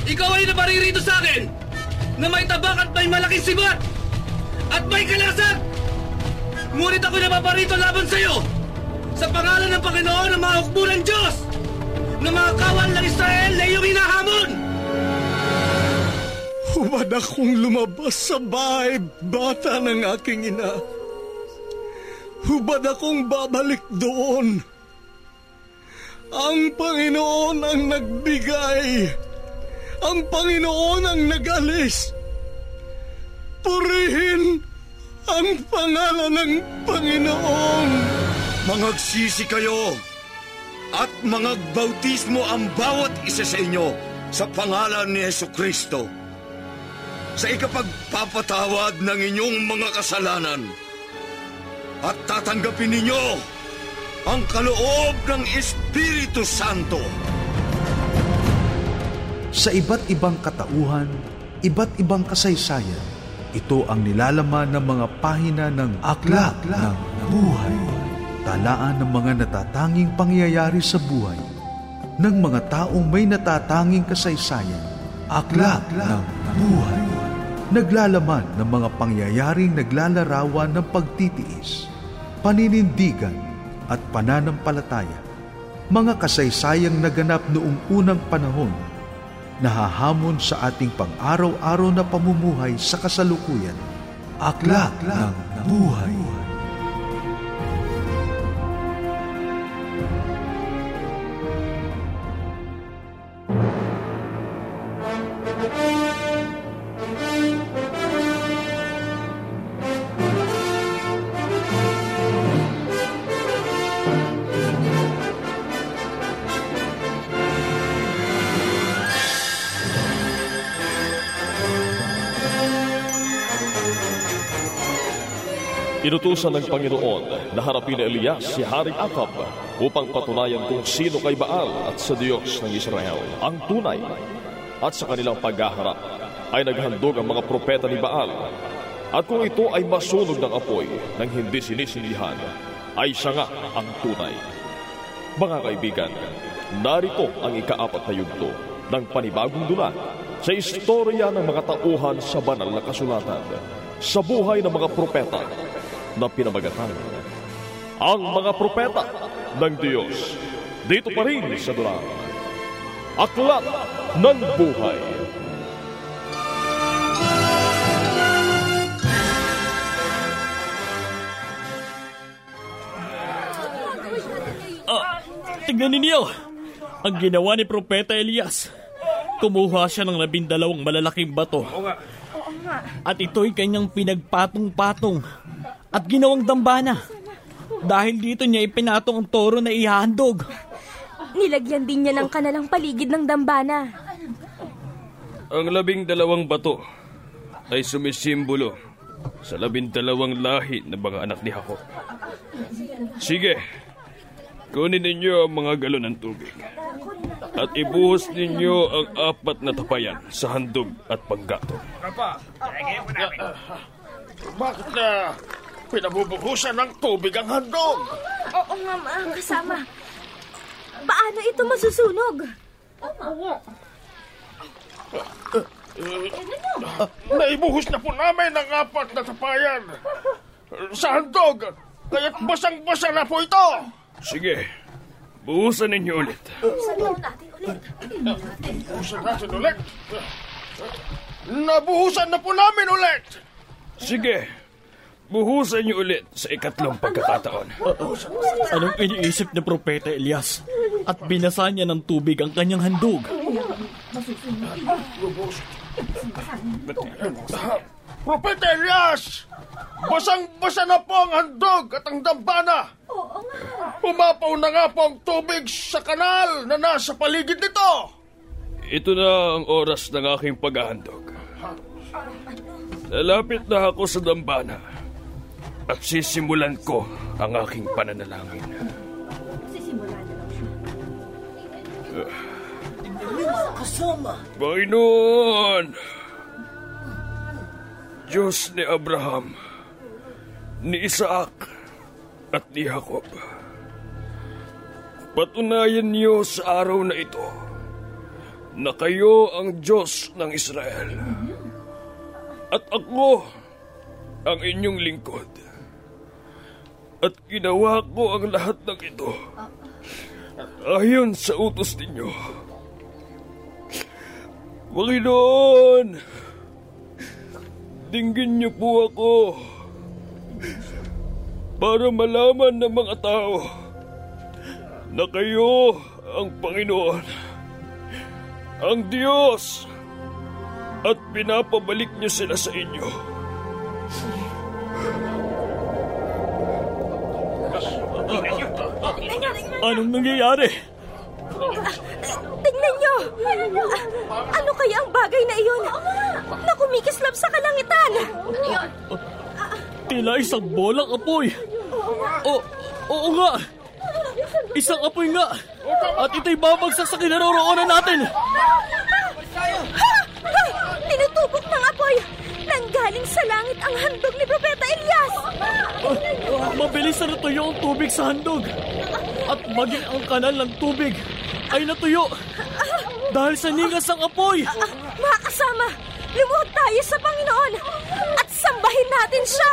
Ikaw ay naparirito sa akin na may tabak at may malaking sibat at may kalasag. Ngunit ako napaparito laban sa iyo sa pangalan ng Panginoon ng mga hukbo ng Diyos na mga kawal ng Israel na iyong hinahamon. Hubad akong lumabas sa bahay bata ng aking ina. Hubad akong babalik doon. Ang Panginoon ang nagbigay. Ang Panginoon ang nag-alis. Purihin ang pangalan ng Panginoon. Mangagsisi kayo at mangagbautismo ang bawat isa sa inyo sa pangalan ni Jesucristo sa ikapagpapatawad ng inyong mga kasalanan at tatanggapin ninyo ang kaloob ng Espiritu Santo. Sa iba't ibang katauhan, iba't ibang kasaysayan, ito ang nilalaman ng mga pahina ng Aklat ng Buhay. Talaan ng mga natatanging pangyayari sa buhay ng mga taong may natatanging kasaysayan. Aklat ng Buhay. Naglalaman ng mga pangyayaring naglalarawan ng pagtitiis, paninindigan at pananampalataya. Mga kasaysayang naganap noong unang panahon, nahahamon sa ating pang-araw-araw na pamumuhay sa kasalukuyan. Aklat ng Buhay. Inutusan ng Panginoon na harapin ni Elias si Haring Akab upang patunayan kung sino kay Baal at sa Diyos ng Israel ang tunay. At sa kanilang paghaharap ay naghandog ang mga propeta ni Baal. At kung ito ay masunog ng apoy nang hindi sinisilihan, ay siya nga ang tunay. Mga kaibigan, narito ang ika-4 na yugto ng panibagong dula sa istorya ng mga tauhan sa banal na kasulatan sa buhay ng mga propeta na pinamagatan ang mga propeta ng Diyos dito pa rin sa dulang Aklat ng Buhay. Tignan ninyo ang ginawa ni Propeta Elias. Kumuha siya ng 12 malalaking bato at ito'y kanyang pinagpatong-patong at ginawang dambana. Dahil dito niya ipinatong ang toro na ihahandog. Nilagyan din niya ng kanalang paligid ng dambana. Ang 12 bato ay sumisimbolo sa 12 lahi ng mga anak ni Jacob. Sige, kunin ninyo ang mga galon ng tubig at ibuhos ninyo ang 4 na tapayan sa handog at panggatong. Bakit na pinabubuhusan ng tubig ang handog? Oo nga, kasama. Paano ito masusunog? Naibuhos na po namin ang 4 na tapayan sa handog, kaya't basang-basa na po ito. Sige, buhusan ninyo ulit. Buhusan natin ulit. Nabuhusan na po namin ulit. Sige, buhusan niyo ulit sa 2 pagkakataon. Anong iniisip ni Propeta Elias? At binasa niya ng tubig ang kanyang handog. Propeta Elias! Basang-basa na po ang handog at ang dambana. Umapaw na nga po ang tubig sa kanal na nasa paligid nito. Ito na ang oras ng aking paghahandog. Lalapit na ako sa dambana at sisimulan ko ang aking pananalangin. Panginoon, Diyos ni Abraham, ni Isaac at ni Jacob, patunayan niyo sa araw na ito na kayo ang Diyos ng Israel at ako ang inyong lingkod. At ginawa ko ang lahat ng ito ayon sa utos ninyo. Panginoon, dinggin niyo po ako para malaman ng mga tao na kayo ang Panginoon, ang Diyos, at pinapabalik niyo sila sa inyo. Anong nangyayari? Tingnan niyo! Ano kaya ang bagay na iyon na kumikislap sa kalangitan? Tila isang bolang apoy. Oo nga. Isang apoy nga. At ito'y babagsak sa kinaroroonan natin. Tinutubok ng apoy. Nanggaling sa langit ang handog ni Propeta Elias. Mabilis na natuyo ang tubig sa handog. At maging ang kanal ng tubig ay natuyo. Dahil sa ningas ng apoy. Mga kasama, lumuhod tayo sa Panginoon at sambahin natin siya.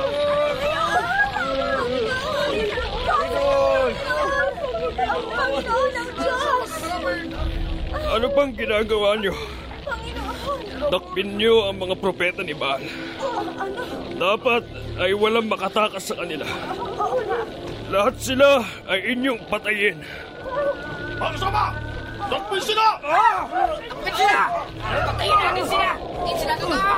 Panginoon ang Diyos. Ano bang ginagawa niyo? Dakpin niyo ang mga propeta ni Baal. Dapat ay walang makatakas sa kanila. Lahat sila ay inyong patayin. Mga kasama! Dakpin sila! Dakpin sila! Patayin natin sila! Hindi sila totoo!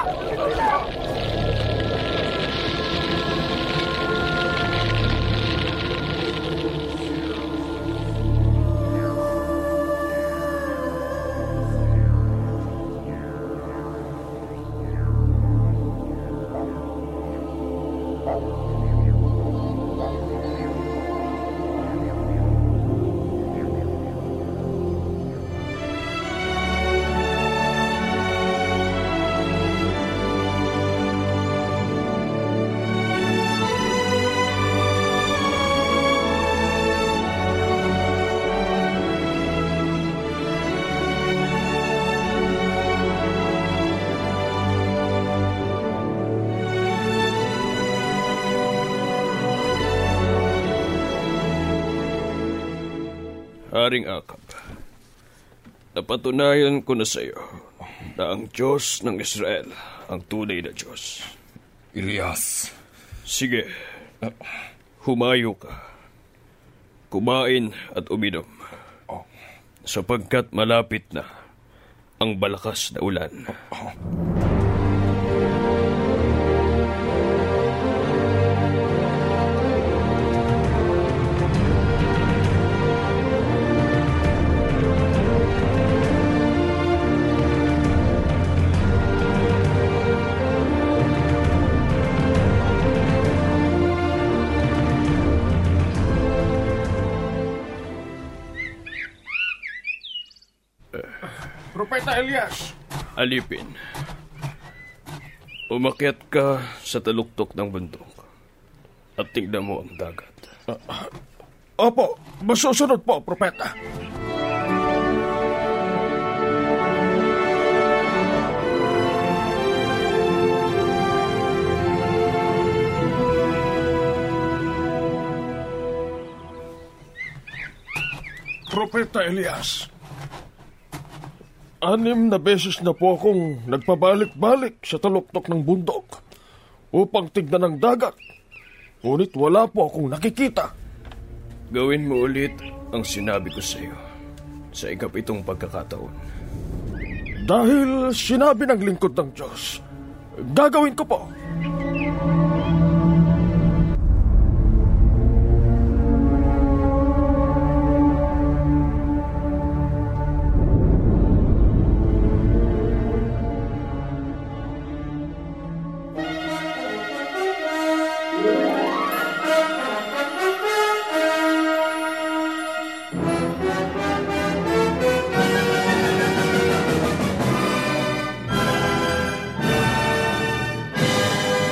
Haring Akab, napatunayan ko na sa iyo na ang Diyos ng Israel ang tunay na Diyos. Elias. Sige, humayo ka. Kumain at uminom. Sapagkat malapit na ang malakas na ulan. Propeta Elias! Alipin, umakyat ka sa taluktok ng bundok at tingnan mo ang dagat. Opo, masusunod po, Propeta. Propeta Elias, 6 na beses na po akong nagpabalik-balik sa taluktok ng bundok upang tignan ang dagat. Ngunit wala po akong nakikita. Gawin mo ulit ang sinabi ko sa iyo sa ikapitong pagkakataon. Dahil sinabi ng lingkod ng Diyos, gagawin ko po.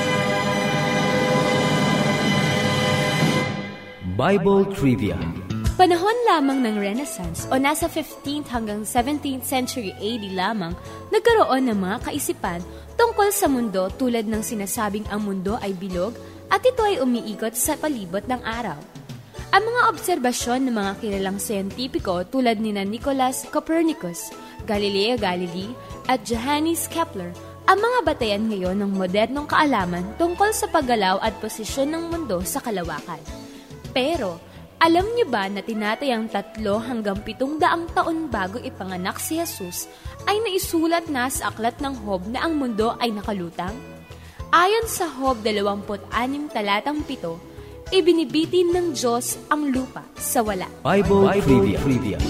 Bible Trivia. Panahon lamang ng Renaissance o nasa 15th hanggang 17th century AD lamang nagkaroon ng mga kaisipan tungkol sa mundo tulad ng sinasabing ang mundo ay bilog at ito ay umiikot sa palibot ng araw. Ang mga obserbasyon ng mga kilalang siyentipiko tulad ni Nicolas Copernicus, Galileo Galilei at Johannes Kepler ang mga batayan ngayon ng modernong kaalaman tungkol sa paggalaw at posisyon ng mundo sa kalawakan. Pero, alam niyo ba na tinatayang 3 hanggang 700 taon bago ipanganak si Jesus ay naisulat na sa aklat ng Job na ang mundo ay nakalutang? Ayon sa Job 26 talatang 7, ibinibitin ng Diyos ang lupa sa wala. Bible Trivia.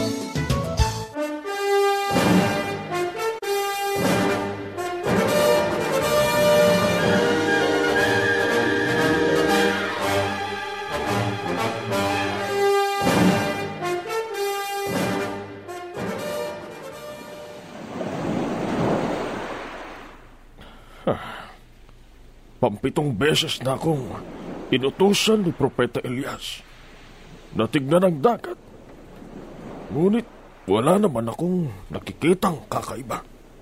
Pampitong beses na akong inutusan ni Propeta Elias na tignan ang dagat. Ngunit wala naman akong nakikitang kakaiba.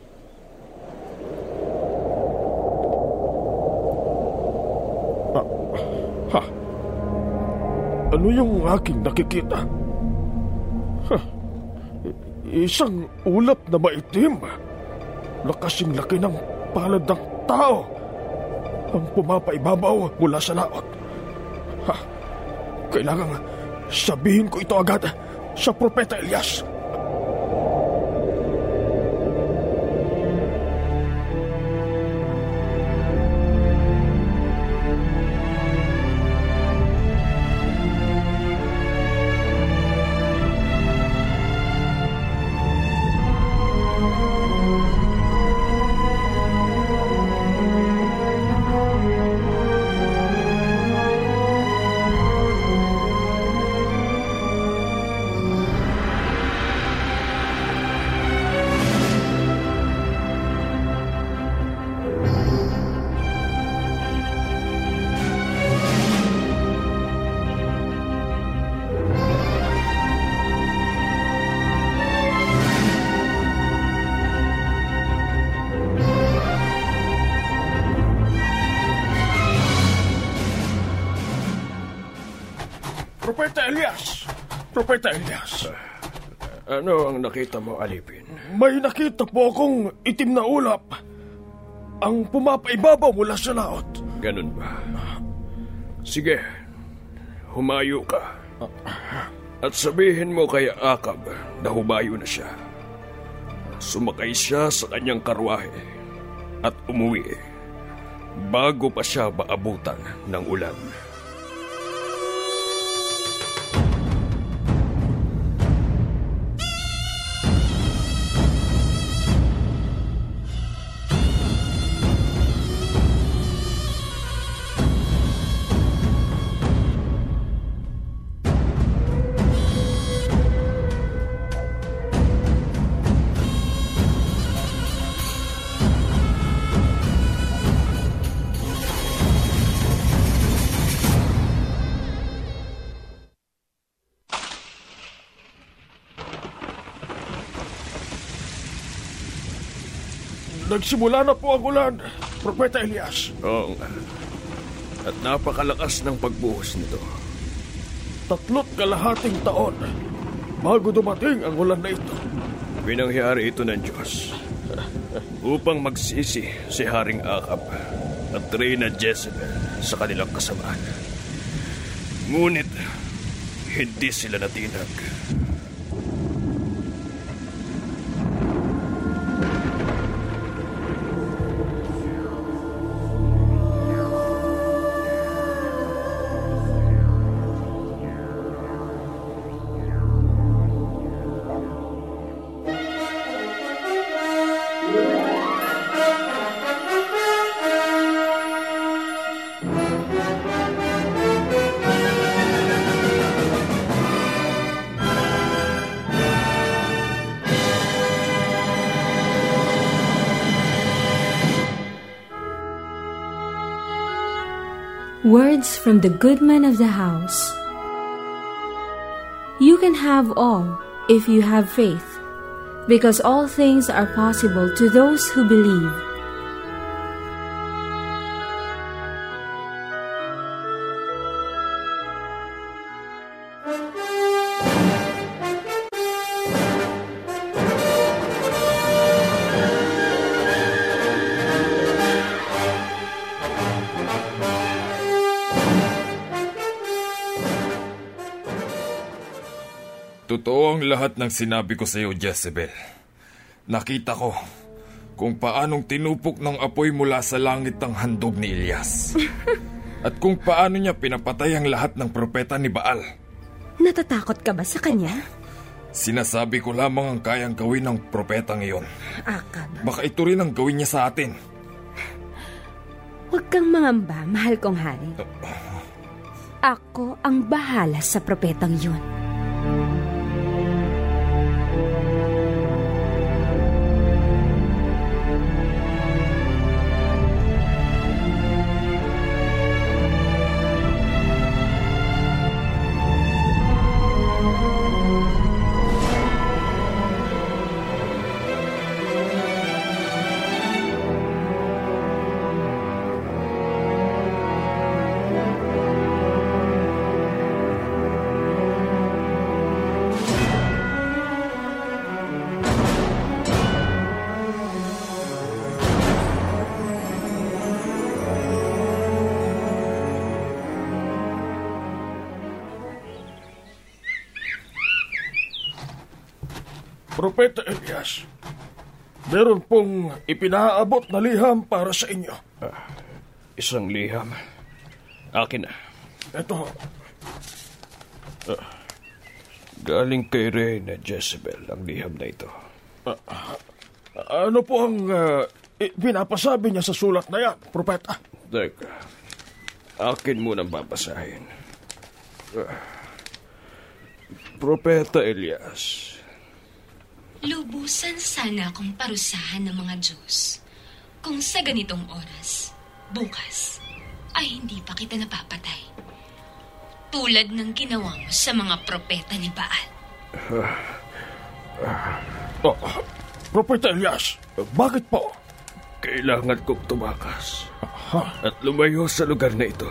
Ano yung aking nakikita? Isang ulap na maitim na kasing laki ng palad ng tao ang pumapaibabaw mula sa laot. Kailangan sabihin ko ito agad sa Propeta Elias. Propeta Elias. Ano ang nakita mo, Alipin? May nakita po akong itim na ulap. Ang pumapaibabaw mula sa laot. Ganun ba? Sige, humayo ka. At sabihin mo kay Akab na humayo na siya. Sumakay siya sa kanyang karwahe at umuwi bago pa siya maabutan ng ulan. Nagsimula na po ang ulan, Propeta Elias. Oo nga. At napakalakas ng pagbuhos nito. 3.5 taon bago dumating ang ulan na ito. Pinangyari ito ng Diyos upang magsisi si Haring Akab at Reyna Jezebel sa kanilang kasamaan. Ngunit hindi sila natinag. Words from the Goodman of the House. can have all if you have faith, because all things are possible to those who believe. Totoo ang lahat ng sinabi ko sa iyo, Jezebel. Nakita ko kung paanong tinupok ng apoy mula sa langit ang handog ni Elias. At kung paano niya pinapatay ang lahat ng propeta ni Baal. Natatakot ka ba sa kanya? Sinasabi ko lamang ang kayang gawin ng propetang iyon. Akab. Baka ito rin ang gawin niya sa atin. Huwag kang mangamba, mahal kong hari. Ako ang bahala sa propetang yun. Propeta Elias, meron pong ipinaabot na liham para sa inyo. Isang liham? Akin na. Ito. Galing kay Reyna Jezebel ang liham na ito. Ano po ang pinapasabi niya sa sulat na yan, Propeta? Teka, akin munang babasahin. Propeta Elias, lubusan sana akong parusahan ng mga Diyos kung sa ganitong oras, bukas, ay hindi pa kita napapatay. Tulad ng ginawa mo sa mga propeta ni Baal. Propeta Elias, bakit po? Kailangan kong tumakas at lumayo sa lugar na ito.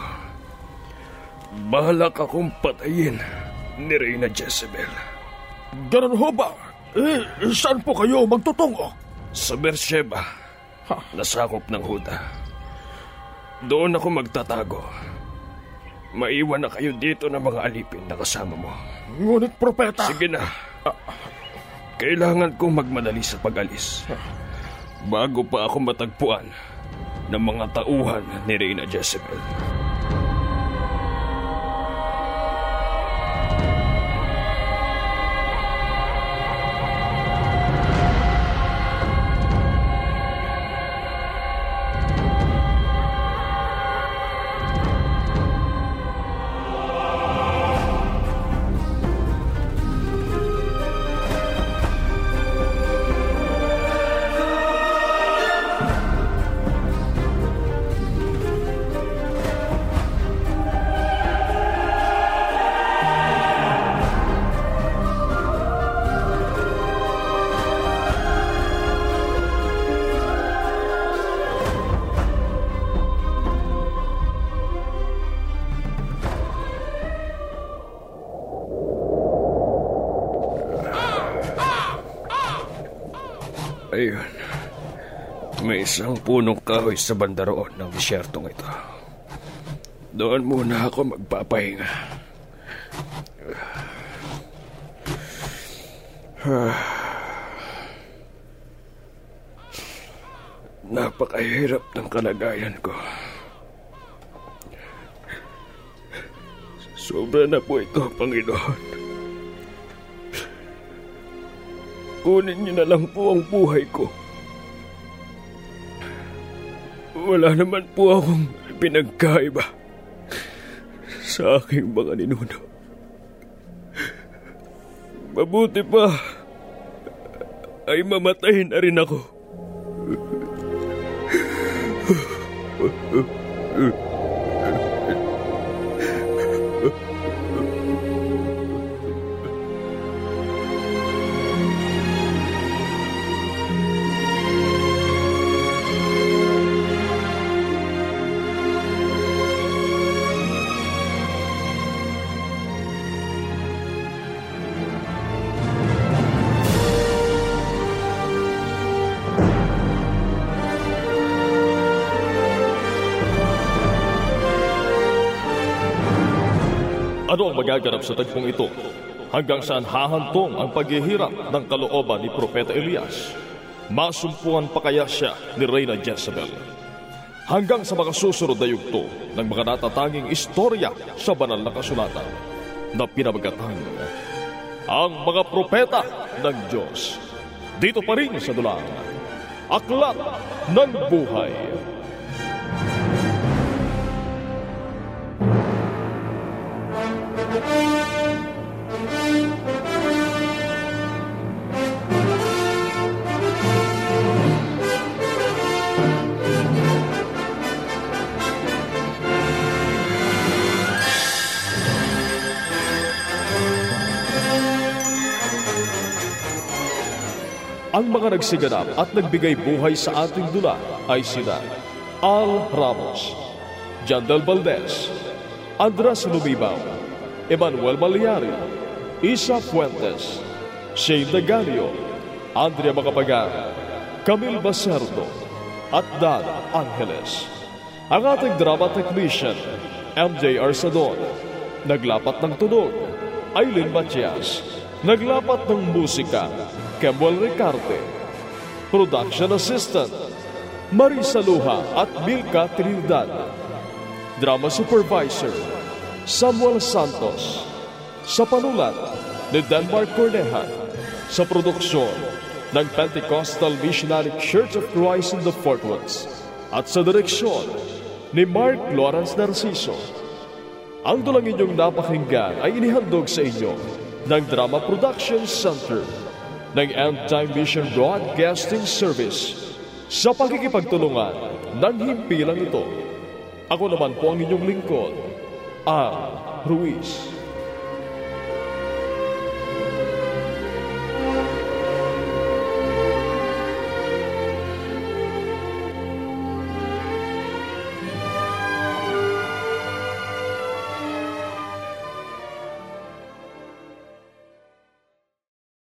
Balak akong patayin ni Reyna Jezebel. Ganun ho ba? Saan po kayo magtutungo? Sa Beersheba, nasakop ng Huda. Doon ako magtatago. Maiwan na kayo dito ng mga alipin na kasama mo. Ngunit, Propeta... Sige na. Kailangan kong magmadali sa pag-alis. Bago pa ako matagpuan ng mga tauhan ni Reyna Jezebel. Ayun, may isang punong kahoy sa banda roon ng disyertong ito. Doon muna ako magpapahinga. Napakahirap ng kalagayan ko. Sobra na po ito, Panginoon. Kunin niyo na lang po ang buhay ko. Wala naman po akong pinagkaiba sa aking mga ninuno. Mabuti pa ay mamatay na rin ako. Ano ang magaganap sa tagpong ito? Hanggang saan hahantong ang paghihirap ng kalooban ni Propeta Elias? Masumpuan pa kaya siya ni Reyna Jezebel? Hanggang sa mga susunod na yugto ng mga natatanging istorya sa banal na kasulatan na pinamagatan ang mga propeta ng Diyos. Dito pa rin sa dulang Aklat ng Buhay. Ang mga nagsiganap at nagbigay buhay sa ating dula ay sina Al Ramos, Jandal Valdez, Andras Lumibaw, Emmanuel Maliari, Isa Fuentes, Shane Dagalio, Andrea Macapagan, Camille Bacerdo, at Dan Angeles. Ang ating drama technician, MJ Arsadon, naglapat ng tunog, Aileen Matias, naglapat ng musika, Kemuel Ricarte. Production Assistant, Marisa Luha at Milka Trinidad. Drama Supervisor, Samuel Santos. Sa panulat ni Denmark Corneja. Sa produksyon ng Pentecostal Missionary Church of Christ in the Fort Worth. At sa direksyon ni Mark Lawrence Narciso. Ang dulang inyong napakinggan ay inihandog sa inyo ng Drama Production Center ng End Time Mission Broadcasting Service sa pagkikipagtulungan ng himpilang ito. Ako naman po ang inyong lingkod, Al Ruiz.